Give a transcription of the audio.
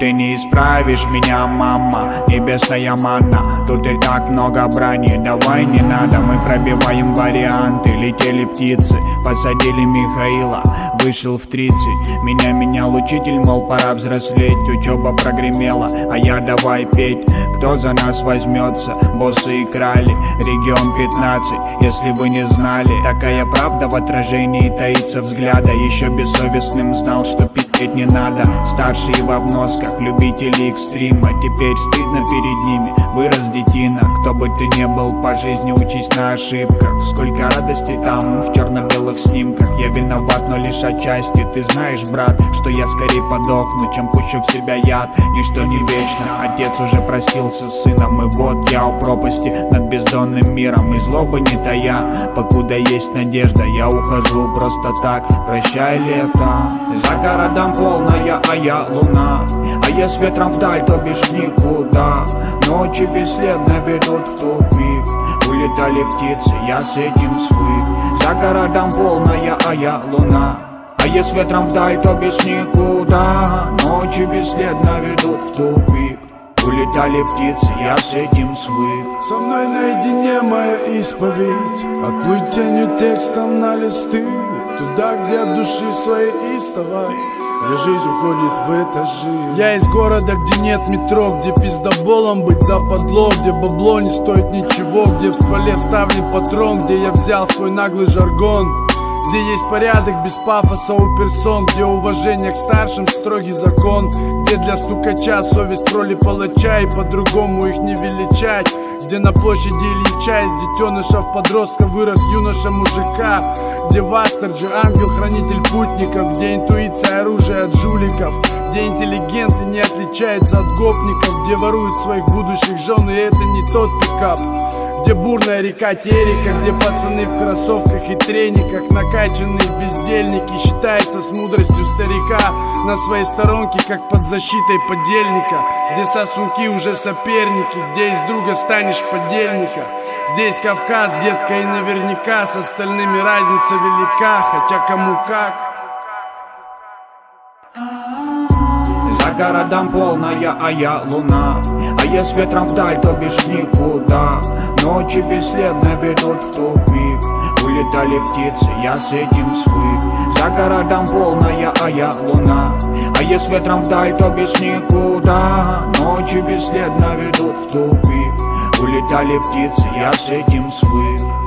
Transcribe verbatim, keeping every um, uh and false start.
ты не исправишь меня, мама, небесная манна. Тут и так много брани, давай не надо. Мы пробиваем варианты, летели птицы, посадили Михаила, вышел в тридцать. Меня менял учитель, мол, пора взрослеть. Учеба прогремела, а я давай петь. Кто за нас возьмется? Боссы и крали, регион пятнадцать. Если вы не знали, такая правда в отражении таится взгляда. Еще бессовестным знал, что пить не надо. Старшие в обносках, любители экстрима. Теперь стыдно перед ними, вырос детина. Кто бы ты ни был по жизни, учись на ошибках. Сколько радости там в черно-белых снимках. Я виноват, но лишь отчасти. Ты знаешь, брат, что я скорее подохну, чем пущу в себя яд. Ничто не вечно, отец уже простился с сыном. И вот я у пропасти над бездонным миром. И злобы не тая, покуда есть надежда. Я ухожу просто так, прощай, лето. За городом полная, а я луна. А я с ветром вдаль, то бишь никуда. Ночи бесследно ведут в тупик. Улетали птицы, я с этим свык. За городом полная, а я луна. А я с ветром вдаль, то бишь никуда. Ночи бесследно ведут в тупик. Улетали птицы, я с этим свык. Со мной наедине моя исповедь. Отплыть тенью текстом на листы. Туда, где от души своей истовой, где жизнь уходит в этажи. Я из города, где нет метро, где пиздоболом быть западло, где бабло не стоит ничего, где в стволе вставлен патрон, где я взял свой наглый жаргон, где есть порядок без пафоса у персон, где уважение к старшим строгий закон, где для стукача совесть в роли палача и по-другому их не величать, где на площади Ильича из детенышев подростка вырос юноша мужика, где в Астердже ангел-хранитель путников, где интуиция оружие от жуликов, где интеллигенты не отличаются от гопников, где воруют своих будущих жен, и это не тот пикап. Где бурная река Терека, где пацаны в кроссовках и трениках, накачанные бездельники, считаются с мудростью старика на своей сторонке, как под защитой подельника, где сосунки уже соперники, где из друга станешь подельника. Здесь Кавказ, детка, и наверняка с остальными разница велика, хотя кому как. За городом полная, а я луна. А я с ветром вдаль, то бишь никуда. Ночи бесследно ведут в тупик. Улетали птицы, я с этим свык. За городом полная, а я луна. А я с ветром вдаль, то бишь никуда. Ночи бесследно ведут в тупик. Улетали птицы, я с этим свык.